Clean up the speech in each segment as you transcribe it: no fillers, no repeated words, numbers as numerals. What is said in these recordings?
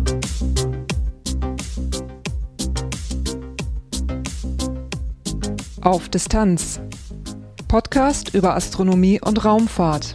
Auf Distanz. Podcast über Astronomie und Raumfahrt.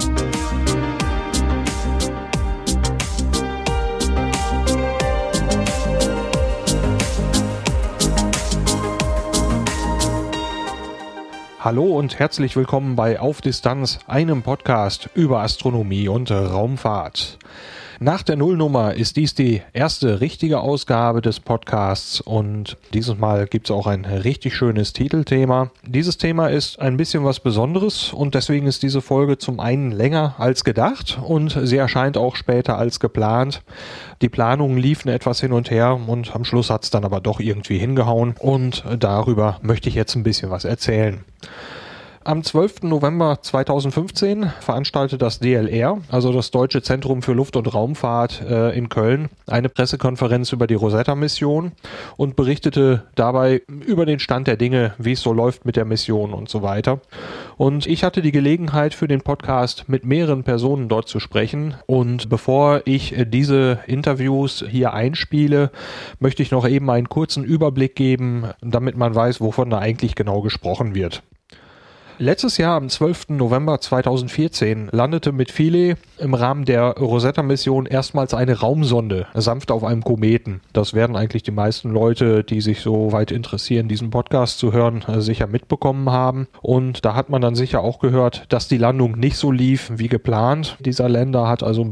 Hallo und herzlich willkommen bei Auf Distanz, einem Podcast über Astronomie und Raumfahrt. Nach der Nullnummer ist dies die erste richtige Ausgabe des Podcasts und dieses Mal gibt es auch ein richtig schönes Titelthema. Dieses Thema ist ein bisschen was Besonderes und deswegen ist diese Folge zum einen länger als gedacht und sie erscheint auch später als geplant. Die Planungen liefen etwas hin und her und am Schluss hat es dann aber doch irgendwie hingehauen und darüber möchte ich jetzt ein bisschen was erzählen. Am 12. November 2015 veranstaltet das DLR, also das Deutsche Zentrum für Luft- und Raumfahrt in Köln, eine Pressekonferenz über die Rosetta-Mission und berichtete dabei über den Stand der Dinge, wie es so läuft mit der Mission und so weiter. Und ich hatte die Gelegenheit für den Podcast mit mehreren Personen dort zu sprechen. Und bevor ich diese Interviews hier einspiele, möchte ich noch eben einen kurzen Überblick geben, damit man weiß, wovon da eigentlich genau gesprochen wird. Letztes Jahr am 12. November 2014 landete mit Philae im Rahmen der Rosetta-Mission erstmals eine Raumsonde sanft auf einem Kometen. Das werden eigentlich die meisten Leute, die sich so weit interessieren, diesen Podcast zu hören, sicher mitbekommen haben. Und da hat man dann sicher auch gehört, dass die Landung nicht so lief wie geplant. Dieser Lander hat also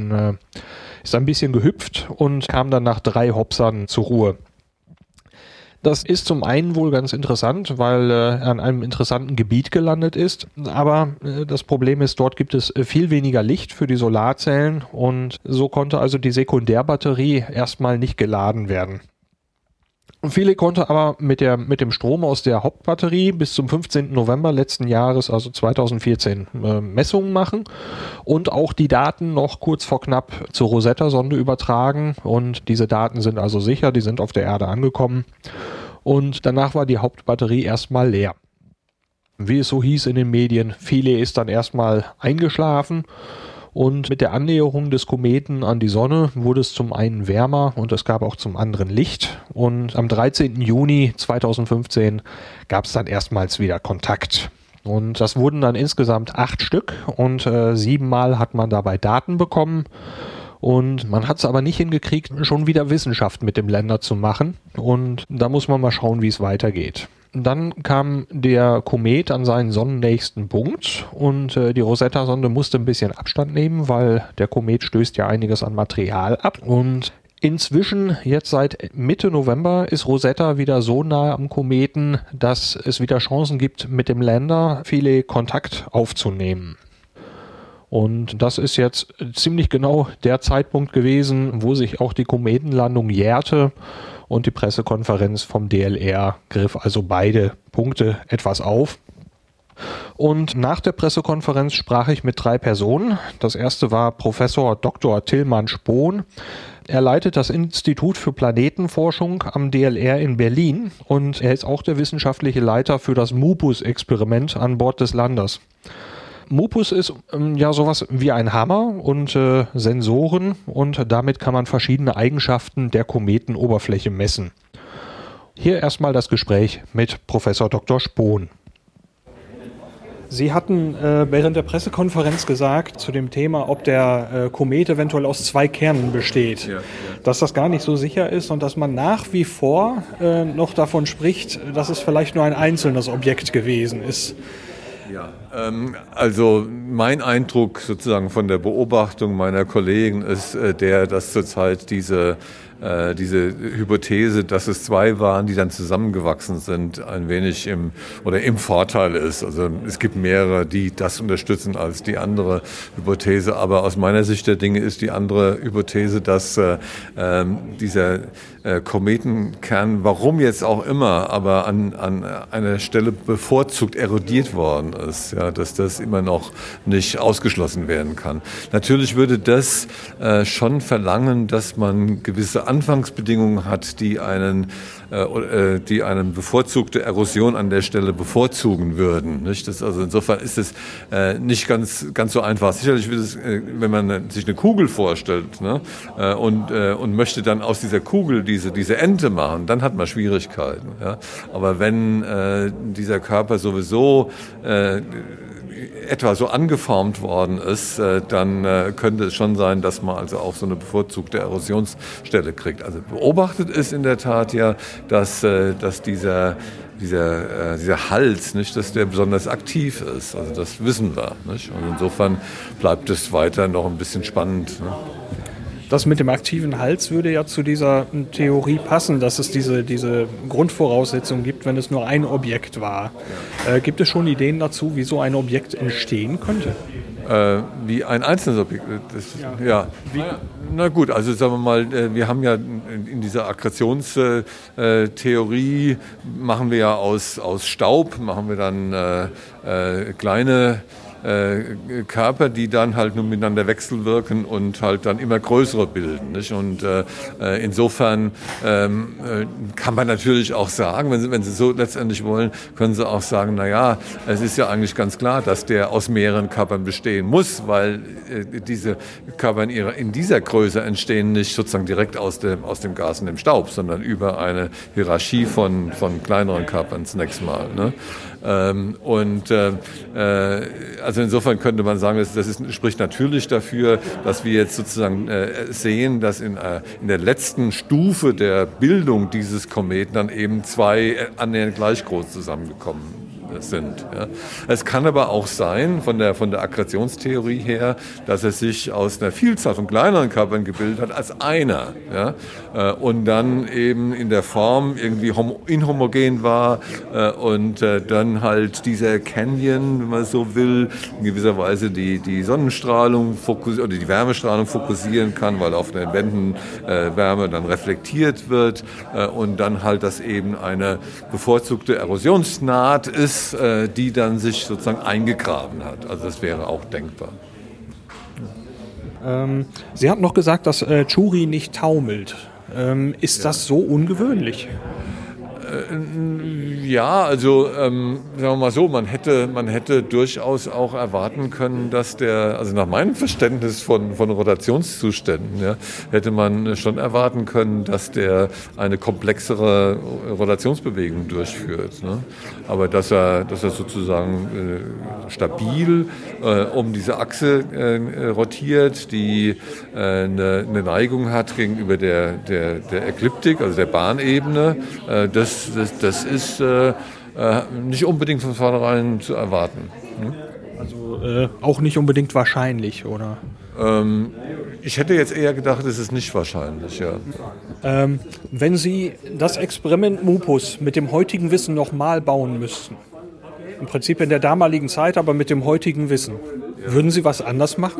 ist ein bisschen gehüpft und kam dann nach 3 Hopsern zur Ruhe. Das ist zum einen wohl ganz interessant, weil er an einem interessanten Gebiet gelandet ist, aber das Problem ist, dort gibt es viel weniger Licht für die Solarzellen und so konnte also die Sekundärbatterie erstmal nicht geladen werden. Philae konnte aber mit dem Strom aus der Hauptbatterie bis zum 15. November letzten Jahres, also 2014, Messungen machen und auch die Daten noch kurz vor knapp zur Rosetta-Sonde übertragen. Und diese Daten sind also sicher, die sind auf der Erde angekommen. Und danach war die Hauptbatterie erstmal leer. Wie es so hieß in den Medien, Philae ist dann erstmal eingeschlafen. Und mit der Annäherung des Kometen an die Sonne wurde es zum einen wärmer und es gab auch zum anderen Licht. Und am 13. Juni 2015 gab es dann erstmals wieder Kontakt. Und das wurden dann insgesamt 8 Stück und 7 Mal hat man dabei Daten bekommen. Und man hat es aber nicht hingekriegt, schon wieder Wissenschaft mit dem Lander zu machen. Und da muss man mal schauen, wie es weitergeht. Dann kam der Komet an seinen sonnennächsten Punkt und die Rosetta-Sonde musste ein bisschen Abstand nehmen, weil der Komet stößt ja einiges an Material ab. Und inzwischen, jetzt seit Mitte November, ist Rosetta wieder so nahe am Kometen, dass es wieder Chancen gibt, mit dem Lander Philae Kontakt aufzunehmen. Und das ist jetzt ziemlich genau der Zeitpunkt gewesen, wo sich auch die Kometenlandung jährte. Und die Pressekonferenz vom DLR griff also beide Punkte etwas auf. Und nach der Pressekonferenz sprach ich mit 3 Personen. Das erste war Professor Dr. Tilman Spohn. Er leitet das Institut für Planetenforschung am DLR in Berlin und er ist auch der wissenschaftliche Leiter für das MUPUS-Experiment an Bord des Landers. MUPUS ist sowas wie ein Hammer und Sensoren und damit kann man verschiedene Eigenschaften der Kometenoberfläche messen. Hier erstmal das Gespräch mit Professor Dr. Spohn. Sie hatten während der Pressekonferenz gesagt zu dem Thema, ob der Komet eventuell aus 2 Kernen besteht, dass das gar nicht so sicher ist und dass man nach wie vor noch davon spricht, dass es vielleicht nur ein einzelnes Objekt gewesen ist. Ja, also mein Eindruck sozusagen von der Beobachtung meiner Kollegen ist dass zurzeit diese Hypothese, dass es 2 waren, die dann zusammengewachsen sind, ein wenig im Vorteil ist. Also es gibt mehrere, die das unterstützen als die andere Hypothese. Aber aus meiner Sicht der Dinge ist die andere Hypothese, dass dieser Kometenkern, warum jetzt auch immer, aber an einer Stelle bevorzugt erodiert worden ist, ja, dass das immer noch nicht ausgeschlossen werden kann. Natürlich würde das schon verlangen, dass man gewisse Anfangsbedingungen hat, die eine bevorzugte Erosion an der Stelle bevorzugen würden. Nicht? Also insofern ist es nicht ganz so einfach. Sicherlich wird es, wenn man sich eine Kugel vorstellt, ne, und möchte dann aus dieser Kugel diese Ente machen, dann hat man Schwierigkeiten. Ja? Aber wenn dieser Körper sowieso etwa so angeformt worden ist, dann könnte es schon sein, dass man also auch so eine bevorzugte Erosionsstelle kriegt. Also beobachtet ist in der Tat ja, dass dieser Hals, nicht, dass der besonders aktiv ist. Also das wissen wir. Nicht? Und insofern bleibt es weiter noch ein bisschen spannend. Ne? Das mit dem aktiven Hals würde ja zu dieser Theorie passen, dass es diese Grundvoraussetzung gibt, wenn es nur ein Objekt war. Gibt es schon Ideen dazu, wie so ein Objekt entstehen könnte? Wie ein einzelnes Objekt. Ja. Na gut, also sagen wir mal, wir haben ja in dieser Akkretionstheorie machen wir ja aus Staub, machen wir dann kleine Körper, die dann halt nur miteinander wechselwirken und halt dann immer größere bilden. Nicht? Und insofern kann man natürlich auch sagen, wenn Sie so letztendlich wollen, können Sie auch sagen, naja, es ist ja eigentlich ganz klar, dass der aus mehreren Körpern bestehen muss, weil diese Körper in dieser Größe entstehen nicht sozusagen direkt aus dem Gas und dem Staub, sondern über eine Hierarchie von kleineren Körpern zunächst mal. Ne? Also insofern könnte man sagen, das spricht natürlich dafür, dass wir jetzt sozusagen sehen, dass in der letzten Stufe der Bildung dieses Kometen dann eben zwei annähernd gleich groß zusammengekommen sind. Ja. Es kann aber auch sein, von der Akkretionstheorie her, dass es sich aus einer Vielzahl von kleineren Körpern gebildet hat als einer. Ja. Und dann eben in der Form irgendwie inhomogen war und dann halt dieser Canyon, wenn man so will, in gewisser Weise die Sonnenstrahlung oder die Wärmestrahlung fokussieren kann, weil auf den Wänden Wärme dann reflektiert wird und dann halt das eben eine bevorzugte Erosionsnaht ist, die dann sich sozusagen eingegraben hat. Also das wäre auch denkbar. Sie hatten noch gesagt, dass Tschuri nicht taumelt. Ist das so ungewöhnlich? Ja, also sagen wir mal so, man hätte durchaus auch erwarten können, dass also nach meinem Verständnis von Rotationszuständen, ja, hätte man schon erwarten können, dass der eine komplexere Rotationsbewegung durchführt. Ne? Aber dass er sozusagen stabil um diese Achse rotiert, die eine Neigung hat gegenüber der Ekliptik, also der Bahnebene, das ist nicht unbedingt von vornherein zu erwarten. Hm? Also auch nicht unbedingt wahrscheinlich, oder? Ich hätte jetzt eher gedacht, es ist nicht wahrscheinlich, ja. Wenn Sie das Experiment MUPUS mit dem heutigen Wissen nochmal bauen müssten, im Prinzip in der damaligen Zeit, aber mit dem heutigen Wissen, würden Sie was anders machen?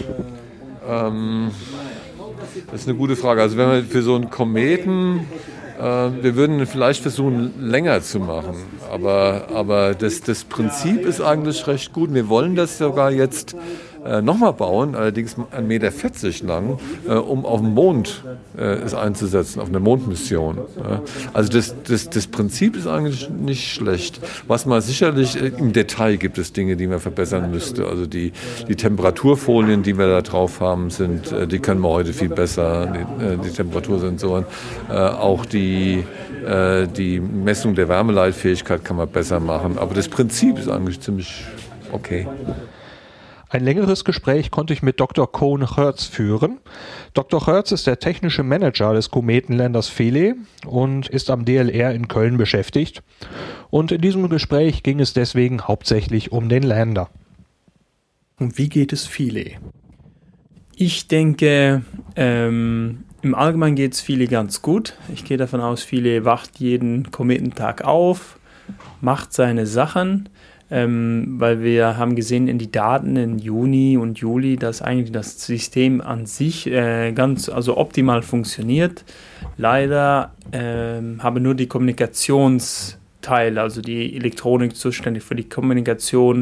Das ist eine gute Frage. Also wenn wir für so einen Kometen, wir würden vielleicht versuchen, länger zu machen. Aber das Prinzip ist eigentlich recht gut. Wir wollen das sogar jetzt nochmal bauen, allerdings 1,40 Meter lang, um auf dem Mond es einzusetzen, auf einer Mondmission. Also das Prinzip ist eigentlich nicht schlecht. Was man sicherlich, im Detail gibt es Dinge, die man verbessern müsste. Also die Temperaturfolien, die wir da drauf haben, die können wir heute viel besser. Die Temperatursensoren, auch die Messung der Wärmeleitfähigkeit kann man besser machen. Aber das Prinzip ist eigentlich ziemlich okay. Ein längeres Gespräch konnte ich mit Dr. Koen Geurts führen. Dr. Geurts ist der technische Manager des Kometenlanders Philae und ist am DLR in Köln beschäftigt. Und in diesem Gespräch ging es deswegen hauptsächlich um den Lander. Und wie geht es Philae? Ich denke, im Allgemeinen geht es Philae ganz gut. Ich gehe davon aus, Philae wacht jeden Kometentag auf, macht seine Sachen. Weil wir haben gesehen in die Daten in Juni und Juli, dass eigentlich das System an sich optimal funktioniert. Leider haben nur die Kommunikationsteile, also die Elektronik zuständig für die Kommunikation,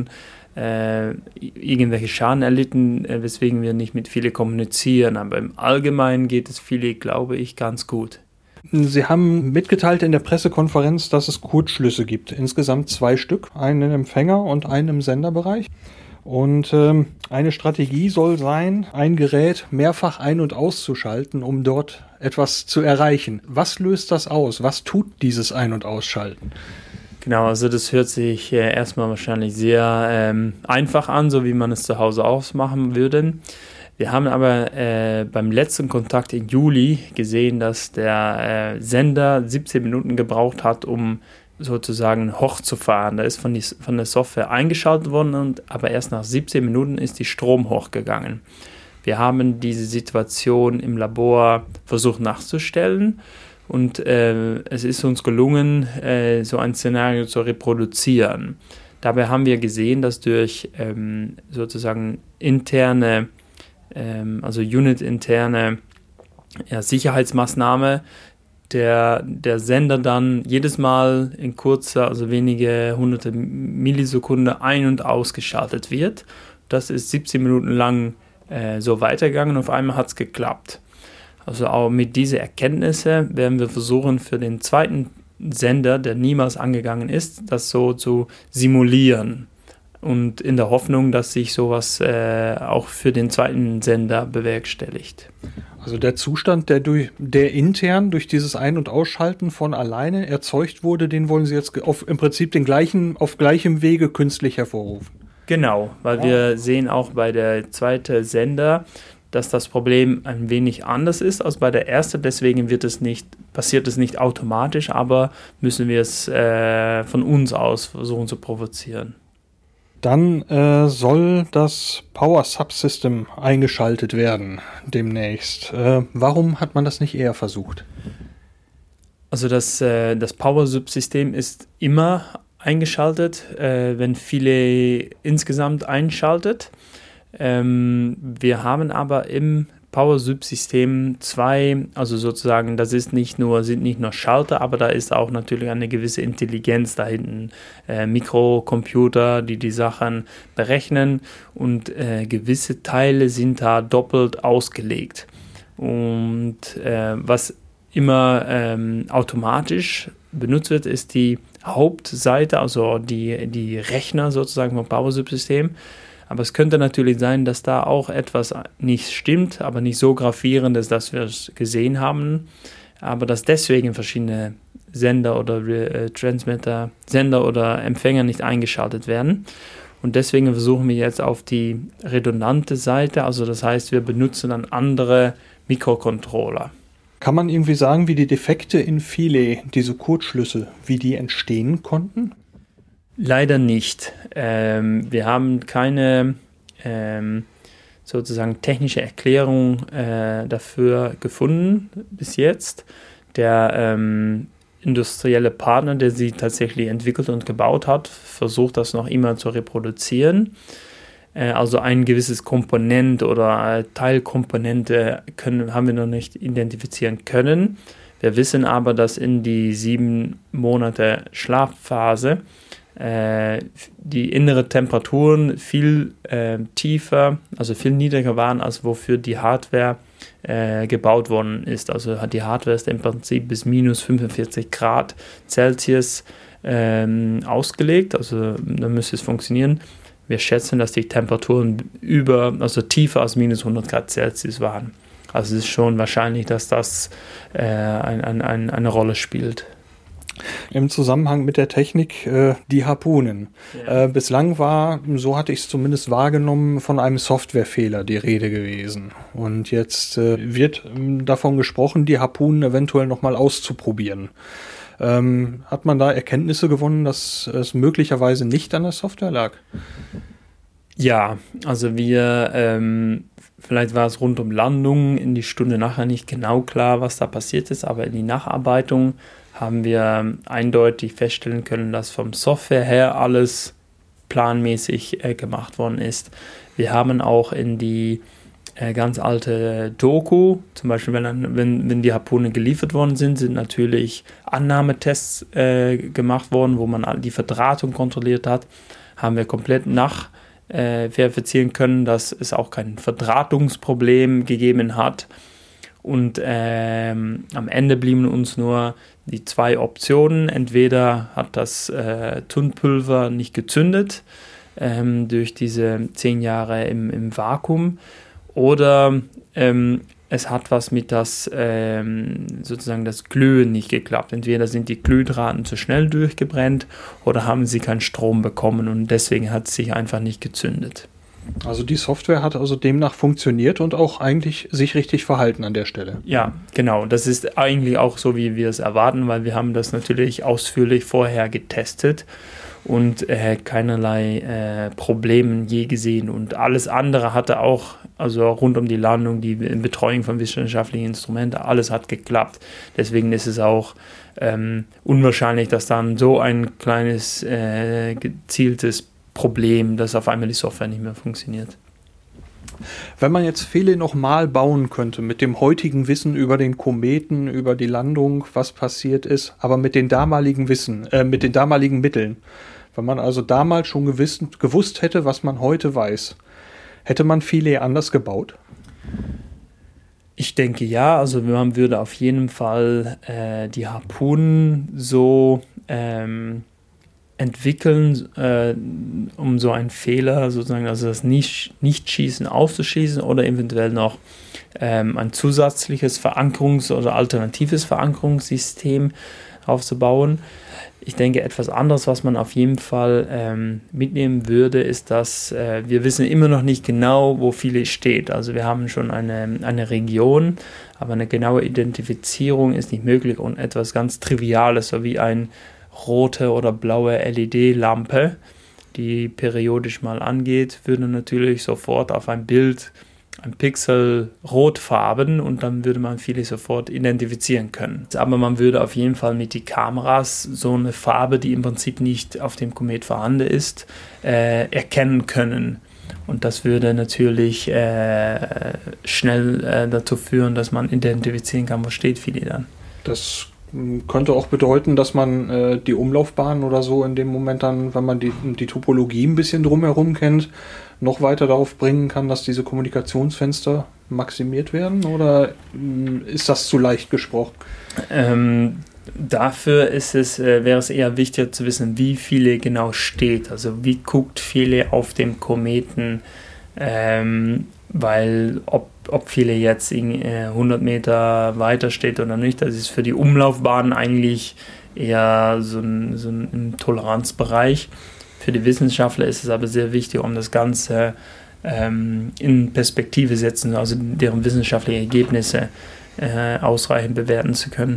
irgendwelche Schaden erlitten, weswegen wir nicht mit Philae kommunizieren. Aber im Allgemeinen geht es Philae, glaube ich, ganz gut. Sie haben mitgeteilt in der Pressekonferenz, dass es Kurzschlüsse gibt. Insgesamt 2 Stück, einen im Empfänger und einen im Senderbereich. Und eine Strategie soll sein, ein Gerät mehrfach ein- und auszuschalten, um dort etwas zu erreichen. Was löst das aus? Was tut dieses Ein- und Ausschalten? Genau, also das hört sich erstmal wahrscheinlich sehr einfach an, so wie man es zu Hause ausmachen würde. Wir haben aber beim letzten Kontakt im Juli gesehen, dass der Sender 17 Minuten gebraucht hat, um sozusagen hochzufahren. Da ist von der Software eingeschaltet worden, aber erst nach 17 Minuten ist die Strom hochgegangen. Wir haben diese Situation im Labor versucht nachzustellen und es ist uns gelungen, so ein Szenario zu reproduzieren. Dabei haben wir gesehen, dass durch sozusagen interne, also Unit-interne Sicherheitsmaßnahme der Sender dann jedes Mal in kurzer, also wenige hunderte Millisekunden ein- und ausgeschaltet wird. Das ist 17 Minuten lang so weitergegangen und auf einmal hat es geklappt. Also auch mit diesen Erkenntnissen werden wir versuchen, für den zweiten Sender, der niemals angegangen ist, das so zu simulieren. Und in der Hoffnung, dass sich sowas auch für den zweiten Sender bewerkstelligt. Also der Zustand, der intern durch dieses Ein- und Ausschalten von alleine erzeugt wurde, den wollen Sie jetzt im Prinzip auf gleichem Wege künstlich hervorrufen. Genau, weil wir sehen auch bei der zweiten Sender, dass das Problem ein wenig anders ist als bei der ersten. Deswegen passiert es nicht automatisch, aber müssen wir es von uns aus versuchen zu provozieren. Dann soll das Power Subsystem eingeschaltet werden demnächst. Warum hat man das nicht eher versucht? Also das Power Subsystem ist immer eingeschaltet, wenn Philae insgesamt einschaltet. Wir haben aber im Power-Subsystem 2, also sozusagen, das sind nicht nur Schalter, aber da ist auch natürlich eine gewisse Intelligenz da hinten. Mikrocomputer, die Sachen berechnen und gewisse Teile sind da doppelt ausgelegt. Und was immer automatisch benutzt wird, ist die Hauptseite, also die Rechner sozusagen vom Power-Subsystem. Aber es könnte natürlich sein, dass da auch etwas nicht stimmt, aber nicht so gravierend ist, dass wir es gesehen haben. Aber dass deswegen verschiedene Sender oder Transmitter, Sender oder Empfänger nicht eingeschaltet werden. Und deswegen versuchen wir jetzt auf die redundante Seite, also das heißt, wir benutzen dann andere Mikrocontroller. Kann man irgendwie sagen, wie die Defekte in Philae, diese Kurzschlüsse, wie die entstehen konnten? Leider nicht. Wir haben keine sozusagen technische Erklärung dafür gefunden bis jetzt. Der industrielle Partner, der sie tatsächlich entwickelt und gebaut hat, versucht das noch immer zu reproduzieren. Also ein gewisses Komponent oder Teilkomponente haben wir noch nicht identifizieren können. Wir wissen aber, dass in die 7 Monate Schlafphase die innere Temperaturen viel tiefer, also viel niedriger waren, als wofür die Hardware gebaut worden ist. Also die Hardware ist im Prinzip bis minus 45 Grad Celsius ausgelegt, also da müsste es funktionieren. Wir schätzen, dass die Temperaturen tiefer als minus 100 Grad Celsius waren. Also es ist schon wahrscheinlich, dass das eine Rolle spielt. Im Zusammenhang mit der Technik die Harpunen. Ja. Bislang war, so hatte ich es zumindest wahrgenommen, von einem Softwarefehler die Rede gewesen. Und jetzt wird davon gesprochen, die Harpunen eventuell nochmal auszuprobieren. Hat man da Erkenntnisse gewonnen, dass es möglicherweise nicht an der Software lag? Ja, also vielleicht war es rund um Landung in die Stunde nachher nicht genau klar, was da passiert ist, aber in die Nacharbeitung haben wir eindeutig feststellen können, dass vom Software her alles planmäßig gemacht worden ist. Wir haben auch in die ganz alte Doku, zum Beispiel wenn die Harpunen geliefert worden sind natürlich Annahmetests gemacht worden, wo man die Verdrahtung kontrolliert hat. haben wir komplett verifizieren können, dass es auch kein Verdrahtungsproblem gegeben hat. Und am Ende blieben uns nur die 2 Optionen. Entweder hat das Tunnpulver nicht gezündet durch diese 10 Jahre im Vakuum, oder es hat was mit sozusagen das Glühen nicht geklappt. Entweder sind die Glühdrahten zu schnell durchgebrannt oder haben sie keinen Strom bekommen und deswegen hat es sich einfach nicht gezündet. Also die Software hat also demnach funktioniert und auch eigentlich sich richtig verhalten an der Stelle. Ja, genau. Das ist eigentlich auch so, wie wir es erwarten, weil wir haben das natürlich ausführlich vorher getestet und keinerlei Probleme je gesehen. Und alles andere hatte auch, also rund um die Landung, die Betreuung von wissenschaftlichen Instrumenten, alles hat geklappt. Deswegen ist es auch unwahrscheinlich, dass dann so ein kleines gezieltes Problem, dass auf einmal die Software nicht mehr funktioniert. Wenn man jetzt Philae nochmal bauen könnte, mit dem heutigen Wissen über den Kometen, über die Landung, was passiert ist, aber mit den damaligen mit den damaligen Mitteln, wenn man also damals schon gewusst hätte, was man heute weiß, hätte man Philae anders gebaut? Ich denke ja, also man würde auf jeden Fall die Harpunen so entwickeln, um so einen Fehler sozusagen, also das Nicht-Schießen aufzuschießen oder eventuell noch ein zusätzliches oder alternatives Verankerungssystem aufzubauen. Ich denke, etwas anderes, was man auf jeden Fall mitnehmen würde, ist, dass wir wissen immer noch nicht genau, wo Philae steht. Also wir haben schon eine Region, aber eine genaue Identifizierung ist nicht möglich und etwas ganz Triviales, so wie ein rote oder blaue LED-Lampe, die periodisch mal angeht, würde natürlich sofort auf ein Bild ein Pixel rotfarben und dann würde man Philae sofort identifizieren können. Aber man würde auf jeden Fall mit den Kameras so eine Farbe, die im Prinzip nicht auf dem Komet vorhanden ist, erkennen können. Und das würde natürlich schnell dazu führen, dass man identifizieren kann, wo steht Philae dann. Das könnte auch bedeuten, dass man die Umlaufbahn oder so in dem Moment dann, wenn man die Topologie ein bisschen drumherum kennt, noch weiter darauf bringen kann, dass diese Kommunikationsfenster maximiert werden? Oder ist das zu leicht gesprochen? Dafür wäre es eher wichtiger zu wissen, wie Philae genau steht. Also wie guckt Philae auf dem Kometen, weil ob Philae jetzt 100 Meter weiter steht oder nicht, das ist für die Umlaufbahn eigentlich eher so ein Toleranzbereich. Für die Wissenschaftler ist es aber sehr wichtig, um das Ganze in Perspektive setzen, also deren wissenschaftlichen Ergebnisse ausreichend bewerten zu können.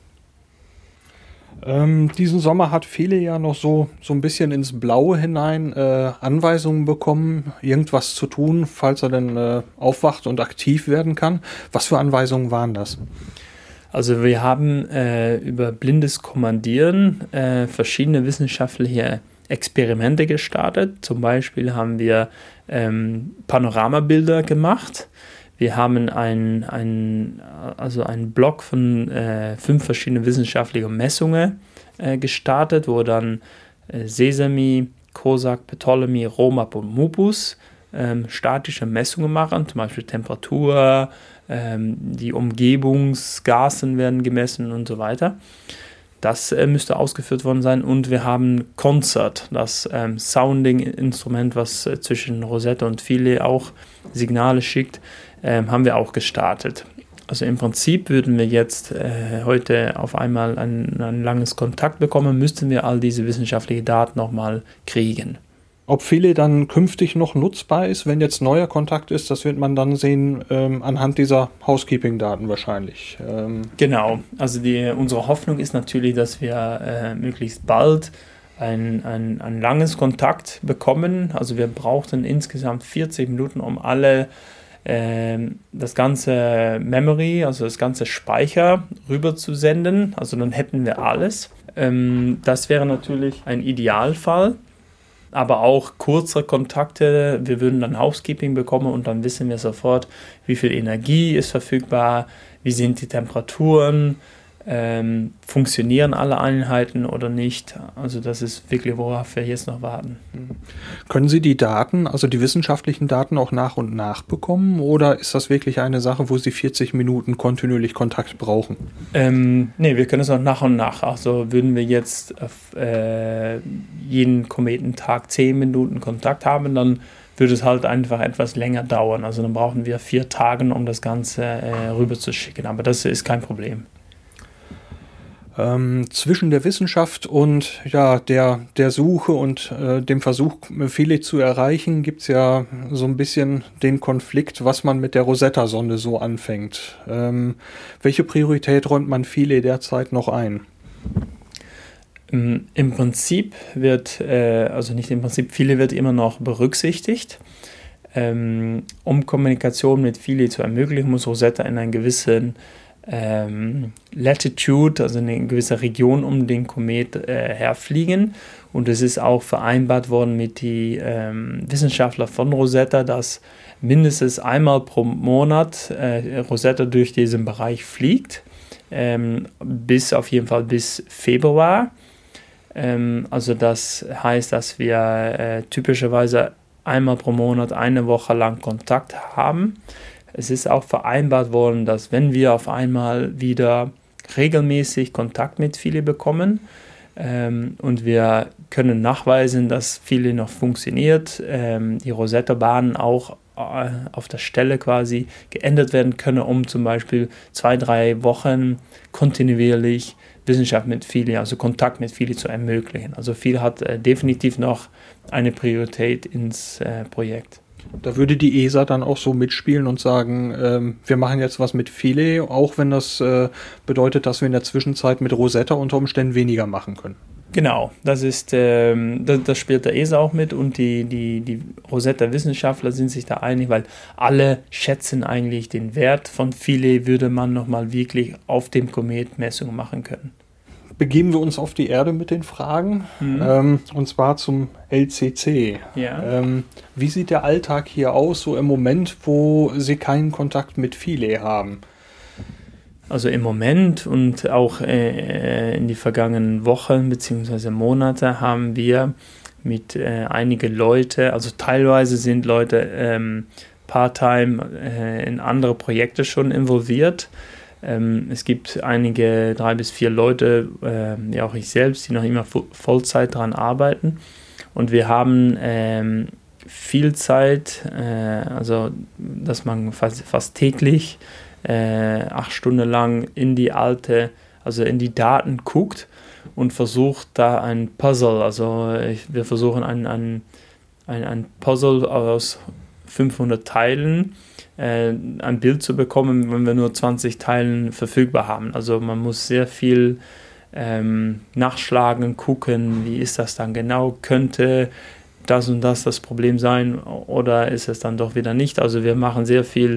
Diesen Sommer hat Philae ja noch so ein bisschen ins Blaue hinein Anweisungen bekommen, irgendwas zu tun, falls er denn aufwacht und aktiv werden kann. Was für Anweisungen waren das? Also wir haben über blindes Kommandieren verschiedene wissenschaftliche Experimente gestartet. Zum Beispiel haben wir Panoramabilder gemacht. Wir haben einen Block von 5 verschiedenen wissenschaftlichen Messungen gestartet, wo dann Sesame, COSAC, Ptolemy, ROMAP und MUPUS statische Messungen machen, zum Beispiel Temperatur, die Umgebungsgasen werden gemessen und so weiter. Das müsste ausgeführt worden sein. Und wir haben CONSERT, das Sounding-Instrument, was zwischen Rosetta und Philae auch Signale schickt, haben wir auch gestartet. Also im Prinzip würden wir jetzt heute auf einmal ein langes Kontakt bekommen, müssten wir all diese wissenschaftlichen Daten nochmal kriegen. Ob Philae dann künftig noch nutzbar ist, wenn jetzt neuer Kontakt ist, das wird man dann sehen anhand dieser Housekeeping-Daten wahrscheinlich. Genau, also unsere Hoffnung ist natürlich, dass wir möglichst bald ein langes Kontakt bekommen. Also wir brauchten insgesamt 40 Minuten, um das ganze Memory, also das ganze Speicher rüber zu senden. Also dann hätten wir alles. Das wäre natürlich ein Idealfall. Aber auch kurze Kontakte, wir würden dann Housekeeping bekommen und dann wissen wir sofort, wie viel Energie ist verfügbar, wie sind die Temperaturen, funktionieren alle Einheiten oder nicht. Also das ist wirklich, worauf wir jetzt noch warten. Können Sie die Daten, also die wissenschaftlichen Daten auch nach und nach bekommen oder ist das wirklich eine Sache, wo Sie 40 Minuten kontinuierlich Kontakt brauchen? Nee, wir können es auch nach und nach. Also würden wir jetzt auf jeden Kometentag 10 Minuten Kontakt haben, dann würde es halt einfach etwas länger dauern. Also dann brauchen wir 4 Tage, um das Ganze rüber zu schicken. Aber das ist kein Problem. Zwischen der Wissenschaft und ja, der Suche und dem Versuch, Philae zu erreichen, gibt es ja so ein bisschen den Konflikt, was man mit der Rosetta-Sonde so anfängt. Welche Priorität räumt man Philae derzeit noch ein? Im Prinzip Philae wird immer noch berücksichtigt. Um Kommunikation mit Philae zu ermöglichen, muss Rosetta in einen gewissen Latitude, also eine gewisse Region um den Komet herfliegen. Und es ist auch vereinbart worden mit den Wissenschaftlern von Rosetta, dass mindestens einmal pro Monat Rosetta durch diesen Bereich fliegt, auf jeden Fall bis Februar. Also das heißt, dass wir typischerweise einmal pro Monat eine Woche lang Kontakt haben. Es ist auch vereinbart worden, dass wenn wir auf einmal wieder regelmäßig Kontakt mit Philae bekommen und wir können nachweisen, dass Philae noch funktioniert, die Rosetta-Bahnen auch auf der Stelle quasi geändert werden können, um zum Beispiel 2-3 Wochen kontinuierlich Wissenschaft mit Philae, also Kontakt mit Philae zu ermöglichen. Also Philae hat definitiv noch eine Priorität ins Projekt. Da würde die ESA dann auch so mitspielen und sagen, wir machen jetzt was mit Philae, auch wenn das bedeutet, dass wir in der Zwischenzeit mit Rosetta unter Umständen weniger machen können. Genau, das spielt der ESA auch mit und die Rosetta-Wissenschaftler sind sich da einig, weil alle schätzen eigentlich den Wert von Philae, würde man nochmal wirklich auf dem Komet Messungen machen können. Begeben wir uns auf die Erde mit den Fragen, und zwar zum LCC. Ja. Wie sieht der Alltag hier aus, so im Moment, wo Sie keinen Kontakt mit Philae haben? Also im Moment und auch in die vergangenen Wochen bzw. Monate haben wir mit einigen Leuten, also teilweise sind Leute part-time in andere Projekte schon involviert. Es gibt einige 3 bis 4 Leute, auch ich selbst, die noch immer Vollzeit daran arbeiten. Und wir haben viel Zeit, also dass man fast täglich 8 Stunden lang in die Daten guckt und versucht da ein Puzzle, wir versuchen ein Puzzle aus 500 Teilen ein Bild zu bekommen, wenn wir nur 20 Teilen verfügbar haben. Also man muss sehr viel nachschlagen, gucken, wie ist das dann genau, könnte das und das Problem sein oder ist es dann doch wieder nicht. Also wir machen sehr viel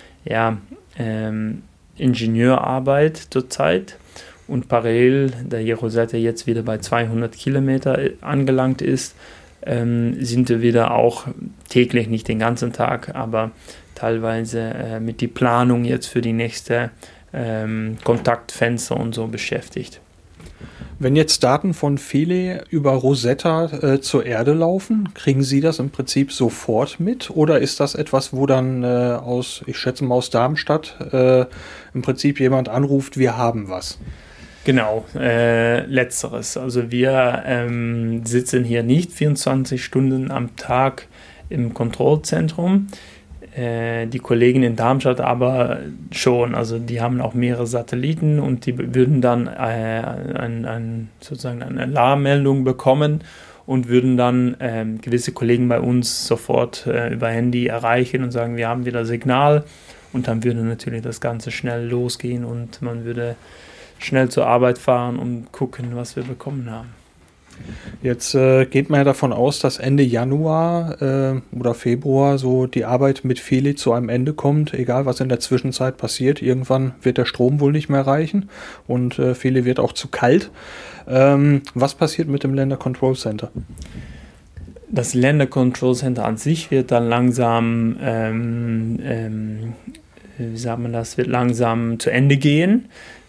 Ingenieurarbeit zurzeit und parallel, da die Rosetta jetzt wieder bei 200 Kilometer angelangt ist, sind wir wieder auch täglich, nicht den ganzen Tag, aber teilweise mit der Planung jetzt für die nächste Kontaktfenster und so beschäftigt. Wenn jetzt Daten von Philae über Rosetta zur Erde laufen, kriegen Sie das im Prinzip sofort mit oder ist das etwas, wo dann ich schätze mal aus Darmstadt, im Prinzip jemand anruft, wir haben was? Genau, letzteres. Also wir sitzen hier nicht 24 Stunden am Tag im Kontrollzentrum. Die Kollegen in Darmstadt aber schon, also die haben auch mehrere Satelliten und die würden dann sozusagen eine Alarmmeldung bekommen und würden dann gewisse Kollegen bei uns sofort über Handy erreichen und sagen, wir haben wieder Signal und dann würde natürlich das Ganze schnell losgehen und man würde schnell zur Arbeit fahren und gucken, was wir bekommen haben. Jetzt geht man ja davon aus, dass Ende Januar oder Februar so die Arbeit mit Philae zu einem Ende kommt, egal was in der Zwischenzeit passiert. Irgendwann wird der Strom wohl nicht mehr reichen und Philae wird auch zu kalt. Was passiert mit dem Lander Control Center? Das Lander Control Center an sich wird dann langsam, wird langsam zu Ende gehen.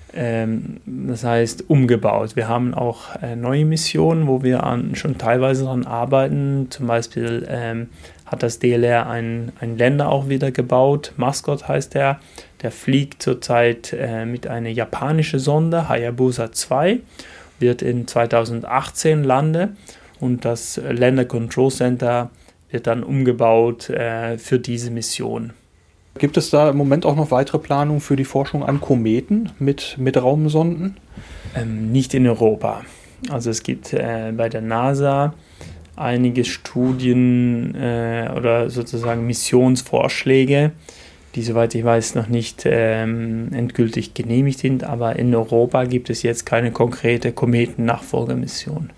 Das heißt umgebaut. Wir haben auch neue Missionen, wo wir schon teilweise daran arbeiten. Zum Beispiel hat das DLR ein Länder auch wieder gebaut. Mascot heißt der. Der fliegt zurzeit mit einer japanischen Sonde, Hayabusa 2, wird in 2018 landen und das Lander Control Center wird dann umgebaut für diese Mission. Gibt es da im Moment auch noch weitere Planungen für die Forschung an Kometen mit Raumsonden? Nicht in Europa. Also es gibt bei der NASA einige Studien oder sozusagen Missionsvorschläge, die, soweit ich weiß, noch nicht endgültig genehmigt sind, aber in Europa gibt es jetzt keine konkrete Kometen-Nachfolgemission.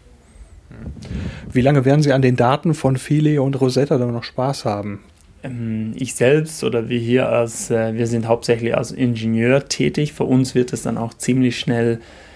Wie lange werden Sie an den Daten von Philae und Rosetta dann noch Spaß haben? Ich selbst oder wir hier wir sind hauptsächlich als Ingenieur tätig. Für uns wird es dann auch ziemlich schnell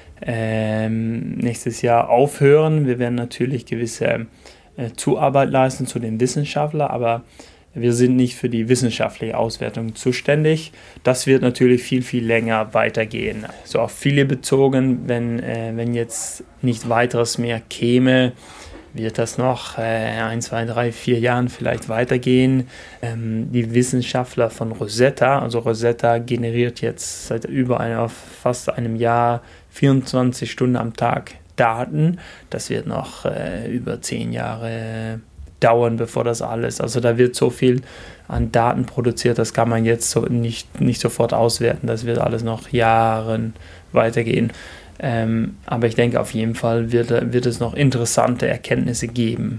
nächstes Jahr aufhören. Wir werden natürlich gewisse Zuarbeit leisten zu den Wissenschaftlern, aber wir sind nicht für die wissenschaftliche Auswertung zuständig. Das wird natürlich viel, viel länger weitergehen. So auf Philae bezogen, wenn jetzt nicht weiteres mehr käme, wird das noch 1, 2, 3, 4 Jahren vielleicht weitergehen. Die Wissenschaftler von Rosetta, also Rosetta generiert jetzt seit fast einem Jahr 24 Stunden am Tag Daten. Das wird noch über 10 Jahre dauern, bevor das alles, also da wird so viel an Daten produziert, das kann man jetzt so nicht sofort auswerten, das wird alles noch Jahren weitergehen. Aber ich denke, auf jeden Fall wird es noch interessante Erkenntnisse geben.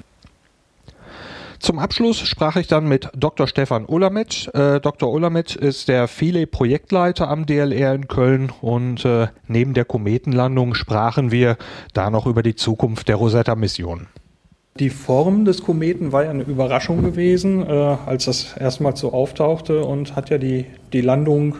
Zum Abschluss sprach ich dann mit Dr. Stefan Olametsch. Dr. Olametsch ist der Philae-Projektleiter am DLR in Köln und neben der Kometenlandung sprachen wir da noch über die Zukunft der Rosetta-Mission. Die Form des Kometen war ja eine Überraschung gewesen, als das erstmals so auftauchte und hat ja die Landung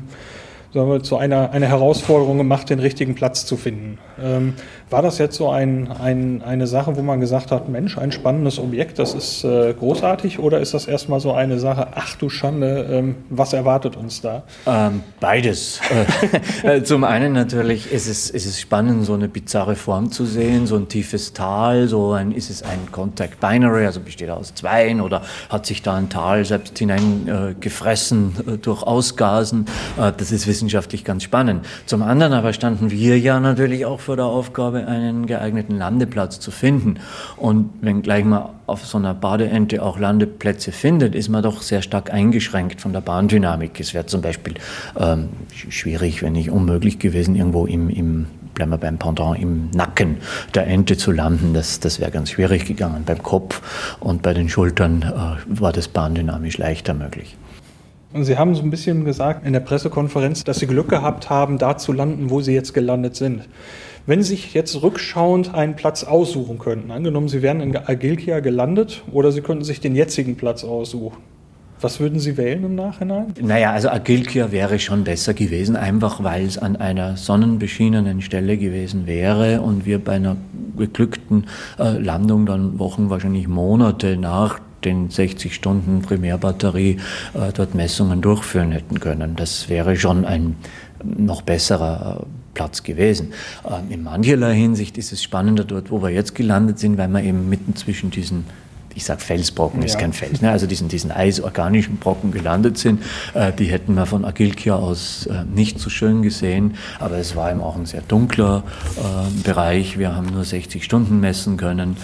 zu einer Herausforderung gemacht, den richtigen Platz zu finden. War das jetzt so eine Sache, wo man gesagt hat, Mensch, ein spannendes Objekt, das ist großartig, oder ist das erstmal so eine Sache, ach du Schande, was erwartet uns da? Beides. Zum einen natürlich ist es spannend, so eine bizarre Form zu sehen, so ein tiefes Tal, ist es ein Contact Binary, also besteht aus 2 oder hat sich da ein Tal selbst hineingefressen durch Ausgasen. Das ist wissenschaftlich ganz spannend. Zum anderen aber standen wir ja natürlich auch vor der Aufgabe, einen geeigneten Landeplatz zu finden. Und wenn gleich mal auf so einer Badeente auch Landeplätze findet, ist man doch sehr stark eingeschränkt von der Bahndynamik. Es wäre zum Beispiel schwierig, wenn nicht unmöglich gewesen, irgendwo bleiben wir beim Pendant, im Nacken der Ente zu landen. Das wäre ganz schwierig gegangen. Beim Kopf und bei den Schultern war das bahndynamisch leichter möglich. Und Sie haben so ein bisschen gesagt in der Pressekonferenz, dass Sie Glück gehabt haben, da zu landen, wo Sie jetzt gelandet sind. Wenn Sie sich jetzt rückschauend einen Platz aussuchen könnten, angenommen, Sie wären in Agilkia gelandet oder Sie könnten sich den jetzigen Platz aussuchen, was würden Sie wählen im Nachhinein? Naja, also Agilkia wäre schon besser gewesen, einfach weil es an einer sonnenbeschienenen Stelle gewesen wäre und wir bei einer geglückten Landung dann Wochen, wahrscheinlich Monate nach den 60 Stunden Primärbatterie dort Messungen durchführen hätten können. Das wäre schon ein noch besserer Platz gewesen. In mancherlei Hinsicht ist es spannender dort, wo wir jetzt gelandet sind, weil wir eben mitten zwischen diesen, ich sage Felsbrocken, ist kein Fels, ne? Also diesen eisorganischen Brocken gelandet sind. Die hätten wir von Agilkia aus nicht so schön gesehen, aber es war eben auch ein sehr dunkler Bereich. Wir haben nur 60 Stunden messen können.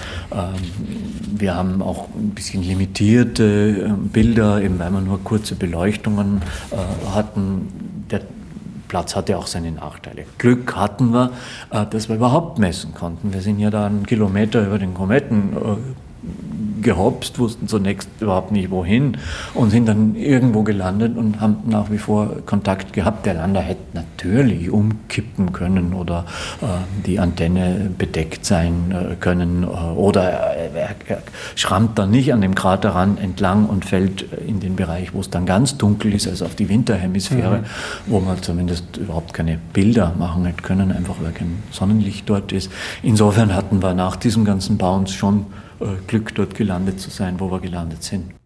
Wir haben auch ein bisschen limitierte Bilder, eben weil wir nur kurze Beleuchtungen hatten. Der Platz hatte auch seine Nachteile. Glück hatten wir, dass wir überhaupt messen konnten. Wir sind ja da einen Kilometer über den Kometen gehopst, wussten zunächst überhaupt nicht wohin und sind dann irgendwo gelandet und haben nach wie vor Kontakt gehabt. Der Lander hätte natürlich umkippen können oder die Antenne bedeckt sein können oder er schrammt dann nicht an dem Kraterrand entlang und fällt in den Bereich, wo es dann ganz dunkel ist, also auf die Winterhemisphäre, wo man zumindest überhaupt keine Bilder machen hätte können, einfach weil kein Sonnenlicht dort ist. Insofern hatten wir nach diesem ganzen Bounce schon Glück, dort gelandet zu sein, wo wir gelandet sind.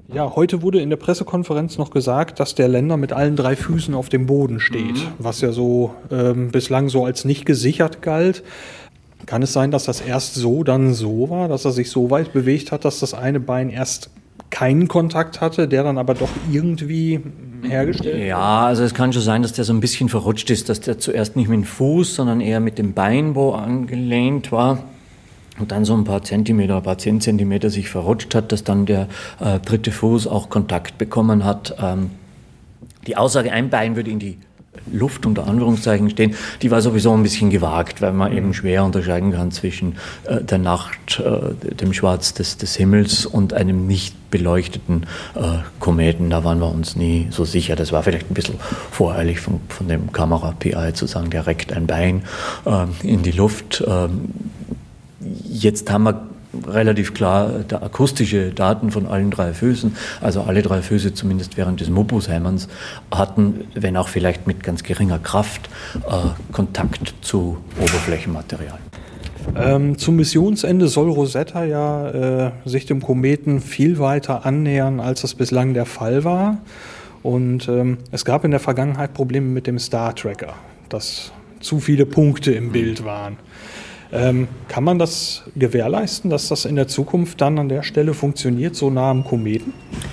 Ja, heute wurde in der Pressekonferenz noch gesagt, dass der Lander mit allen 3 Füßen auf dem Boden steht, was ja so bislang so als nicht gesichert galt. Kann es sein, dass das erst so, dann so war, dass er sich so weit bewegt hat, dass das eine Bein erst keinen Kontakt hatte, der dann aber doch irgendwie hergestellt wurde? Ja, also es kann schon sein, dass der so ein bisschen verrutscht ist, dass der zuerst nicht mit dem Fuß, sondern eher mit dem Beinbo angelehnt war und dann so ein paar 10 Zentimeter sich verrutscht hat, dass dann der 3. Fuß auch Kontakt bekommen hat. Die Aussage, ein Bein würde in die Luft unter Anführungszeichen stehen, die war sowieso ein bisschen gewagt, weil man eben schwer unterscheiden kann zwischen der Nacht, dem Schwarz des Himmels und einem nicht beleuchteten Kometen. Da waren wir uns nie so sicher. Das war vielleicht ein bisschen voreilig von dem Kamera-PI zu sagen, der reckt ein Bein in die Luft. Jetzt haben wir relativ klar akustische Daten von allen 3 Füßen, also alle 3 Füße zumindest während des Mobusheimerns hatten, wenn auch vielleicht mit ganz geringer Kraft, Kontakt zu Oberflächenmaterial. Zum Missionsende soll Rosetta ja sich dem Kometen viel weiter annähern, als das bislang der Fall war. Und es gab in der Vergangenheit Probleme mit dem Star Tracker, dass zu viele Punkte im Bild waren. Kann man das gewährleisten, dass das in der Zukunft dann an der Stelle funktioniert, so nah am Kometen?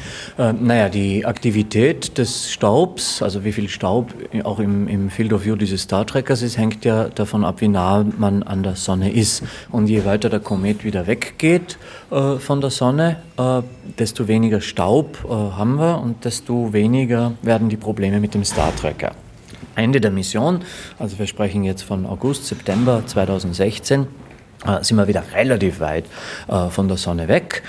Die Aktivität des Staubs, also wie viel Staub auch im Field of View dieses Star Trackers ist, hängt ja davon ab, wie nah man an der Sonne ist. Und je weiter der Komet wieder weggeht von der Sonne, desto weniger Staub haben wir und desto weniger werden die Probleme mit dem Star Tracker. Ende der Mission, also wir sprechen jetzt von August, September 2016, sind wir wieder relativ weit von der Sonne weg,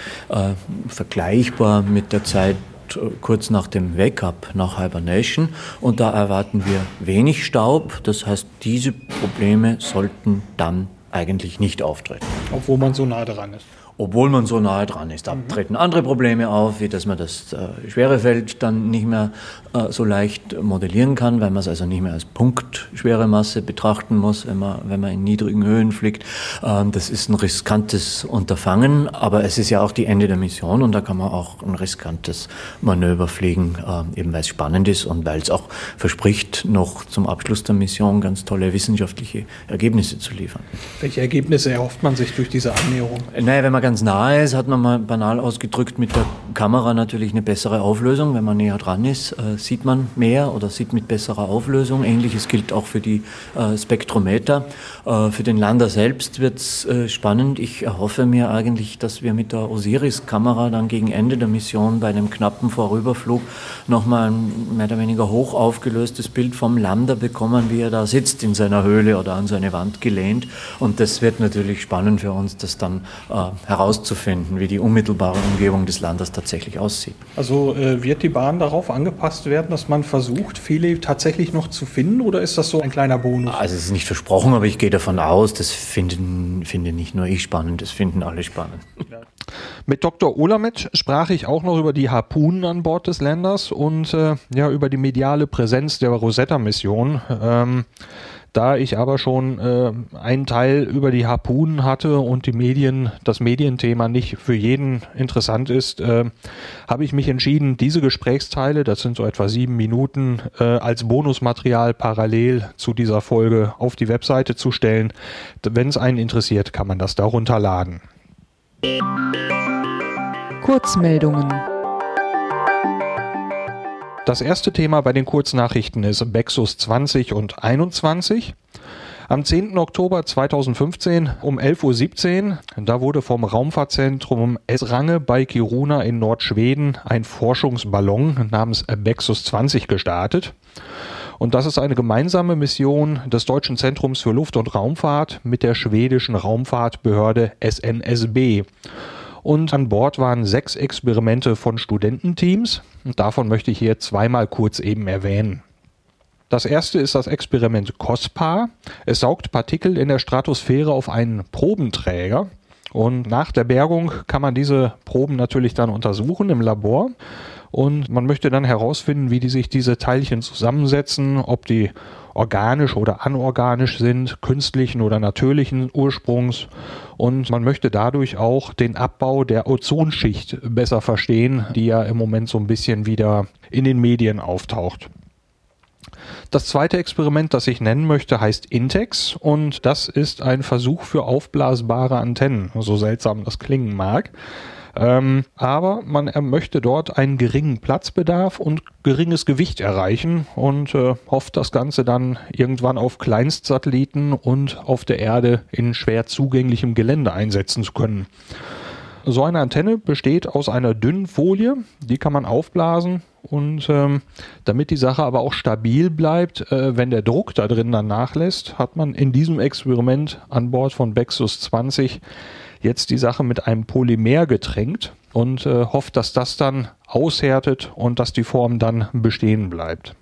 vergleichbar mit der Zeit kurz nach dem Wake-up, nach Hibernation, und da erwarten wir wenig Staub, das heißt, diese Probleme sollten dann eigentlich nicht auftreten. Obwohl man so nah dran ist. Obwohl man so nahe dran ist. Da treten andere Probleme auf, wie dass man das Schwerefeld dann nicht mehr so leicht modellieren kann, weil man es also nicht mehr als Punktschwere Masse betrachten muss, wenn man in niedrigen Höhen fliegt. Das ist ein riskantes Unterfangen, aber es ist ja auch die Ende der Mission und da kann man auch ein riskantes Manöver fliegen, eben weil es spannend ist und weil es auch verspricht, noch zum Abschluss der Mission ganz tolle wissenschaftliche Ergebnisse zu liefern. Welche Ergebnisse erhofft man sich durch diese Annäherung? Naja, wenn man ganz nahe ist, hat man mal banal ausgedrückt mit der Kamera natürlich eine bessere Auflösung. Wenn man näher dran ist, sieht man mehr oder sieht mit besserer Auflösung. Ähnliches gilt auch für die Spektrometer. Für den Lander selbst wird es spannend. Ich erhoffe mir eigentlich, dass wir mit der Osiris-Kamera dann gegen Ende der Mission bei einem knappen Vorüberflug nochmal ein mehr oder weniger hoch aufgelöstes Bild vom Lander bekommen, wie er da sitzt in seiner Höhle oder an seine Wand gelehnt. Und das wird natürlich spannend für uns, das dann herauszufinden, wie die unmittelbare Umgebung des Landes tatsächlich aussieht. Also wird die Bahn darauf angepasst werden, dass man versucht, viele tatsächlich noch zu finden, oder ist das so ein kleiner Bonus? Also es ist nicht versprochen, aber ich gehe davon aus, das finde nicht nur ich spannend, das finden alle spannend. Mit Dr. Olametsch sprach ich auch noch über die Harpunen an Bord des Landers und über die mediale Präsenz der Rosetta-Mission. Da ich aber schon einen Teil über die Harpunen hatte und das Medienthema nicht für jeden interessant ist, habe ich mich entschieden, diese Gesprächsteile, das sind so etwa 7 Minuten, als Bonusmaterial parallel zu dieser Folge auf die Webseite zu stellen. Wenn es einen interessiert, kann man das da runterladen. Kurzmeldungen. Das erste Thema bei den Kurznachrichten ist Bexus 20 und 21. Am 10. Oktober 2015 um 11.17 Uhr, da wurde vom Raumfahrtzentrum Esrange bei Kiruna in Nordschweden ein Forschungsballon namens Bexus 20 gestartet. Und das ist eine gemeinsame Mission des Deutschen Zentrums für Luft- und Raumfahrt mit der schwedischen Raumfahrtbehörde SNSB. Und an Bord waren 6 Experimente von Studententeams. Und davon möchte ich hier zweimal kurz eben erwähnen. Das erste ist das Experiment COSPAR. Es saugt Partikel in der Stratosphäre auf einen Probenträger. Und nach der Bergung kann man diese Proben natürlich dann untersuchen im Labor. Und man möchte dann herausfinden, wie sich diese Teilchen zusammensetzen, ob die organisch oder anorganisch sind, künstlichen oder natürlichen Ursprungs. Und man möchte dadurch auch den Abbau der Ozonschicht besser verstehen, die ja im Moment so ein bisschen wieder in den Medien auftaucht. Das zweite Experiment, das ich nennen möchte, heißt Intex und das ist ein Versuch für aufblasbare Antennen, so seltsam das klingen mag. Aber man möchte dort einen geringen Platzbedarf und geringes Gewicht erreichen und hofft das Ganze dann irgendwann auf Kleinstsatelliten und auf der Erde in schwer zugänglichem Gelände einsetzen zu können. So eine Antenne besteht aus einer dünnen Folie, die kann man aufblasen und damit die Sache aber auch stabil bleibt, wenn der Druck da drin dann nachlässt, hat man in diesem Experiment an Bord von Bexus 20 jetzt die Sache mit einem Polymer getränkt und hofft, dass das dann aushärtet und dass die Form dann bestehen bleibt.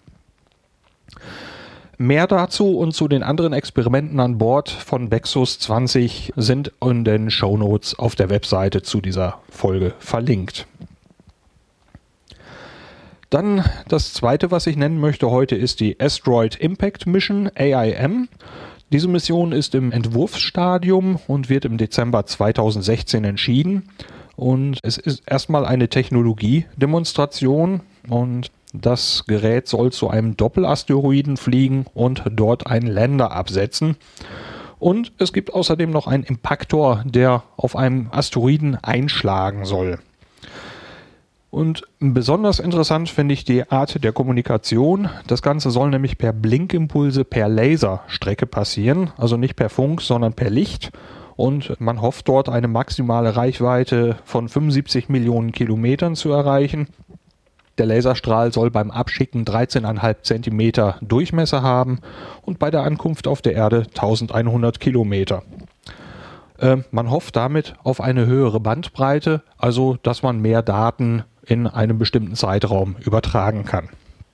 Mehr dazu und zu den anderen Experimenten an Bord von Bexus 20 sind in den Shownotes auf der Webseite zu dieser Folge verlinkt. Dann das zweite, was ich nennen möchte heute, ist die Asteroid Impact Mission, AIM. Diese Mission ist im Entwurfsstadium und wird im Dezember 2016 entschieden. Und es ist erstmal eine Technologiedemonstration und das Gerät soll zu einem Doppelasteroiden fliegen und dort einen Lander absetzen. Und es gibt außerdem noch einen Impaktor, der auf einem Asteroiden einschlagen soll. Und besonders interessant finde ich die Art der Kommunikation. Das Ganze soll nämlich per Blinkimpulse per Laserstrecke passieren, also nicht per Funk, sondern per Licht. Und man hofft dort eine maximale Reichweite von 75 Millionen Kilometern zu erreichen. Der Laserstrahl soll beim Abschicken 13,5 Zentimeter Durchmesser haben und bei der Ankunft auf der Erde 1100 Kilometer. Man hofft damit auf eine höhere Bandbreite, also dass man mehr Daten in einem bestimmten Zeitraum übertragen kann.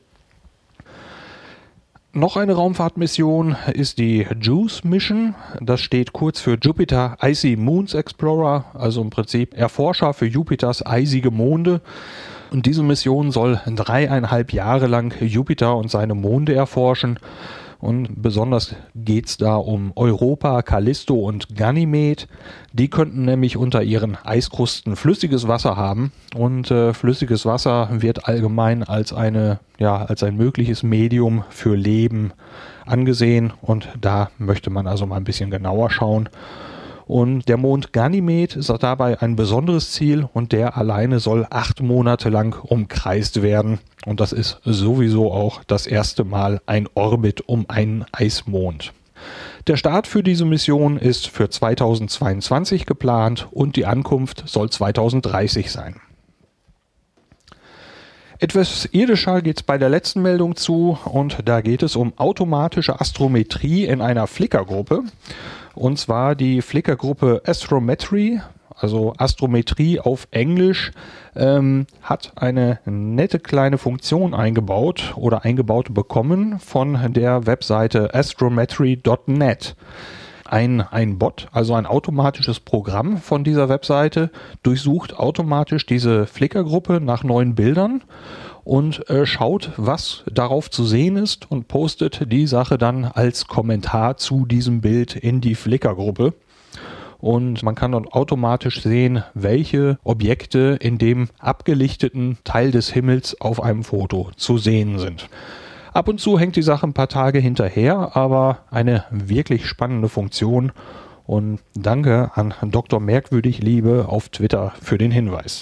Noch eine Raumfahrtmission ist die JUICE Mission. Das steht kurz für Jupiter Icy Moons Explorer, also im Prinzip Erforscher für Jupiters eisige Monde. Und diese Mission soll 3,5 Jahre lang Jupiter und seine Monde erforschen. Und besonders geht es da um Europa, Callisto und Ganymed. Die könnten nämlich unter ihren Eiskrusten flüssiges Wasser haben. Und flüssiges Wasser wird allgemein als ein mögliches Medium für Leben angesehen. Und da möchte man also mal ein bisschen genauer schauen. Und der Mond Ganymed ist dabei ein besonderes Ziel und der alleine soll 8 Monate lang umkreist werden. Und das ist sowieso auch das erste Mal ein Orbit um einen Eismond. Der Start für diese Mission ist für 2022 geplant und die Ankunft soll 2030 sein. Etwas irdischer geht es bei der letzten Meldung zu und da geht es um automatische Astrometrie in einer Flickr-Gruppe. Und zwar die Flickr-Gruppe Astrometry, also Astrometrie auf Englisch, hat eine nette kleine Funktion eingebaut bekommen von der Webseite astrometry.net. Ein Bot, also ein automatisches Programm von dieser Webseite, durchsucht automatisch diese Flickr-Gruppe nach neuen Bildern und schaut, was darauf zu sehen ist und postet die Sache dann als Kommentar zu diesem Bild in die Flickr-Gruppe. Und man kann dann automatisch sehen, welche Objekte in dem abgelichteten Teil des Himmels auf einem Foto zu sehen sind. Ab und zu hängt die Sache ein paar Tage hinterher, aber eine wirklich spannende Funktion. Und danke an Dr. Merkwürdigliebe auf Twitter für den Hinweis.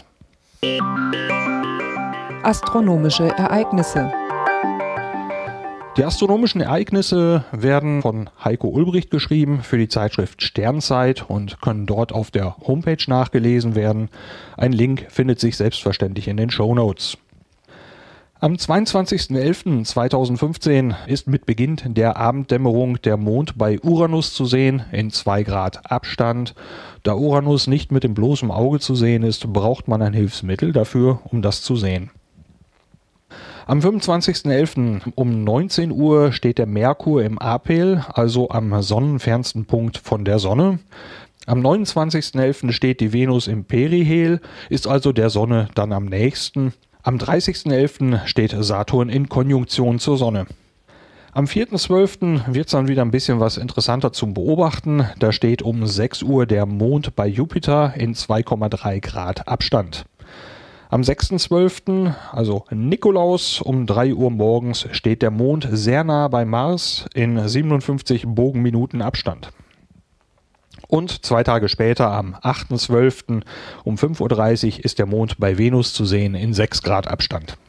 Astronomische Ereignisse. Die astronomischen Ereignisse werden von Heiko Ulbricht geschrieben für die Zeitschrift Sternzeit und können dort auf der Homepage nachgelesen werden. Ein Link findet sich selbstverständlich in den Shownotes. Am 22.11.2015 ist mit Beginn der Abenddämmerung der Mond bei Uranus zu sehen, in 2 Grad Abstand. Da Uranus nicht mit dem bloßen Auge zu sehen ist, braucht man ein Hilfsmittel dafür, um das zu sehen. Am 25.11. um 19 Uhr steht der Merkur im Apel, also am sonnenfernsten Punkt von der Sonne. Am 29.11. steht die Venus im Perihel, ist also der Sonne dann am nächsten. Am 30.11. steht Saturn in Konjunktion zur Sonne. Am 4.12. wird es dann wieder ein bisschen was interessanter zum Beobachten. Da steht um 6 Uhr der Mond bei Jupiter in 2,3 Grad Abstand. Am 6.12., also Nikolaus, um 3 Uhr morgens steht der Mond sehr nah bei Mars in 57 Bogenminuten Abstand. Und 2 Tage später, am 8.12. um 5.30 Uhr ist der Mond bei Venus zu sehen in 6 Grad Abstand.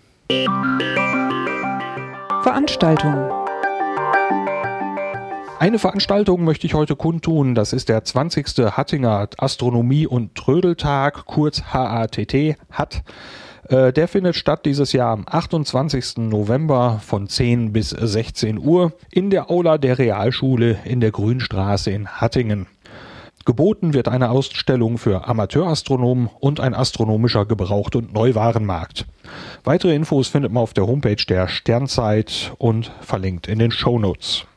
Veranstaltungen. Eine Veranstaltung möchte ich heute kundtun, das ist der 20. Hattinger Astronomie- und Trödeltag, kurz HATT, HAT. Der findet statt dieses Jahr am 28. November von 10 bis 16 Uhr in der Aula der Realschule in der Grünstraße in Hattingen. Geboten wird eine Ausstellung für Amateurastronomen und ein astronomischer Gebraucht- und Neuwarenmarkt. Weitere Infos findet man auf der Homepage der Sternzeit und verlinkt in den Shownotes.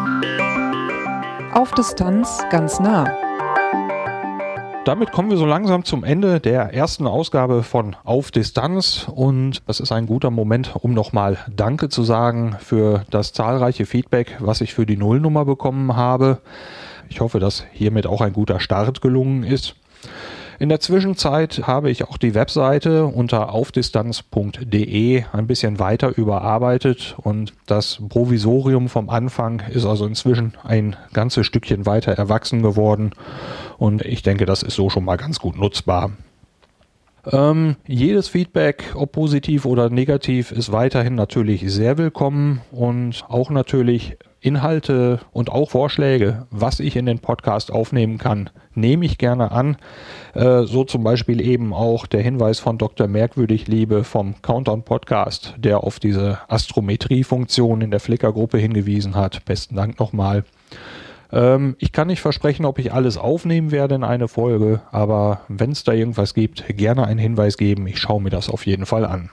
Auf Distanz ganz nah. Damit kommen wir so langsam zum Ende der ersten Ausgabe von Auf Distanz und das ist ein guter Moment, um nochmal Danke zu sagen für das zahlreiche Feedback, was ich für die Nullnummer bekommen habe. Ich hoffe, dass hiermit auch ein guter Start gelungen ist. In der Zwischenzeit habe ich auch die Webseite unter aufdistanz.de ein bisschen weiter überarbeitet und das Provisorium vom Anfang ist also inzwischen ein ganzes Stückchen weiter erwachsen geworden und ich denke, das ist so schon mal ganz gut nutzbar. Jedes Feedback, ob positiv oder negativ, ist weiterhin natürlich sehr willkommen und auch natürlich Inhalte und auch Vorschläge, was ich in den Podcast aufnehmen kann, nehme ich gerne an. So zum Beispiel eben auch der Hinweis von Dr. Merkwürdigliebe vom Countdown Podcast, der auf diese Astrometrie-Funktion in der Flickr-Gruppe hingewiesen hat. Besten Dank nochmal. Ich kann nicht versprechen, ob ich alles aufnehmen werde in eine Folge, aber wenn es da irgendwas gibt, gerne einen Hinweis geben. Ich schaue mir das auf jeden Fall an.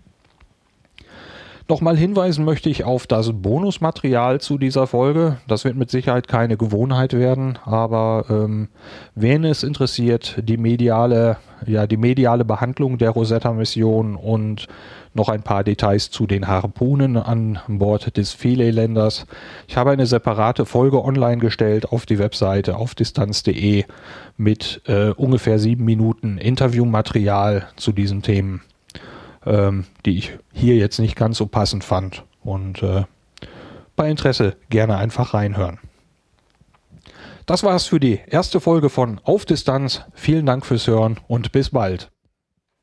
Nochmal hinweisen möchte ich auf das Bonusmaterial zu dieser Folge. Das wird mit Sicherheit keine Gewohnheit werden, aber wen es interessiert, die mediale Behandlung der Rosetta-Mission und noch ein paar Details zu den Harpunen an Bord des Philae-Landers. Ich habe eine separate Folge online gestellt auf die Webseite aufdistanz.de mit ungefähr 7 Minuten Interviewmaterial zu diesen Themen, die ich hier jetzt nicht ganz so passend fand. Und bei Interesse gerne einfach reinhören. Das war's für die erste Folge von Auf Distanz. Vielen Dank fürs Hören und bis bald.